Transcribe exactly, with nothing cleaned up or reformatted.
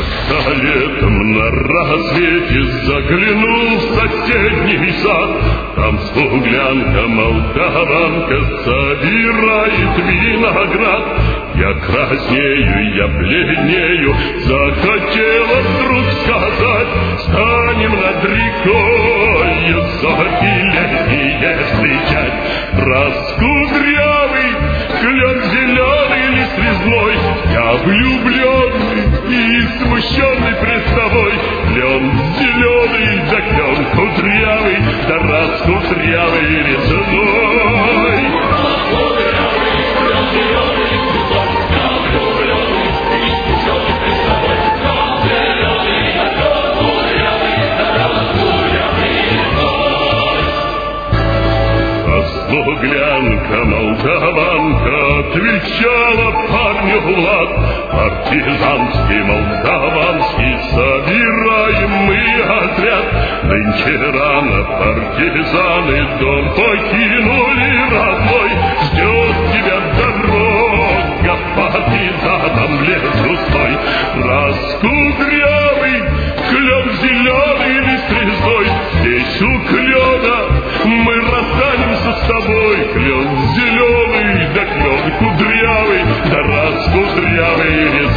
Как-то летом на рассвете заглянул в соседний сад. Там смуглянка, молдаванка собирает виноград. Я краснею, я бледнею, захотела вдруг сказать: станем над рекою зорьки летние встречать. Раскудрявый клен зеленый лист резной, я влюбленный и смущенный пред тобой. Клен зеленый, да клен кудрявый, да раскудрявый резной. Смуглянка, молдаванка отвечала парню Влад: партизанский, молдаванский собираем мы отряд. Нынче рано партизаны дом покинули родной. Ждет тебя дорога, партизанам лес густой. Раскудрявый клен зеленый лист резной, здесь у клена мы расстанемся с тобой. Клен зеленый, да клен кудрявый, да раскудрявый резной.